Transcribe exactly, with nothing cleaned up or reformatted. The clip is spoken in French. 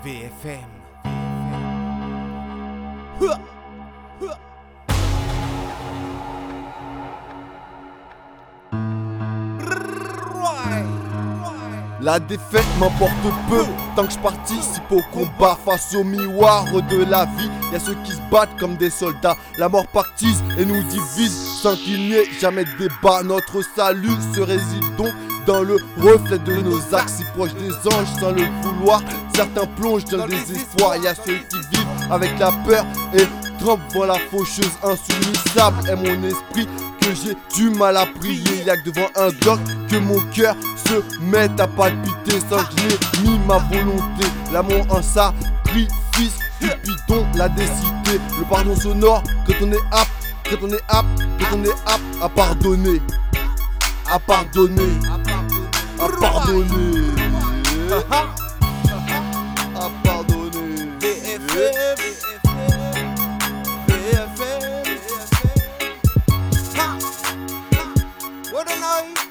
V F M. La défaite m'importe peu, tant que je participe au combat face au miroir de la vie. Y'a ceux qui se battent comme des soldats, la mort pactise et nous divise sans qu'il n'y ait jamais de débat. Notre salut se réside donc dans le reflet de nos actes, si proches des anges sans le vouloir. Certains plongent dans le désespoir, y'a ceux qui vivent avec la peur et tremblent devant la faucheuse insoumisable. Est mon esprit que j'ai du mal à prier, y'a que devant un Glock que mon cœur se met à palpiter sans que j'ai mis ma volonté. L'amour en sacrifice, Cupidon l'a décidé. Le pardon sonore quand on est apte, quand on est apte, quand on est apte à pardonner, à pardonner, à pardonner, à pardonner. V F M, V F M, ha, what a night.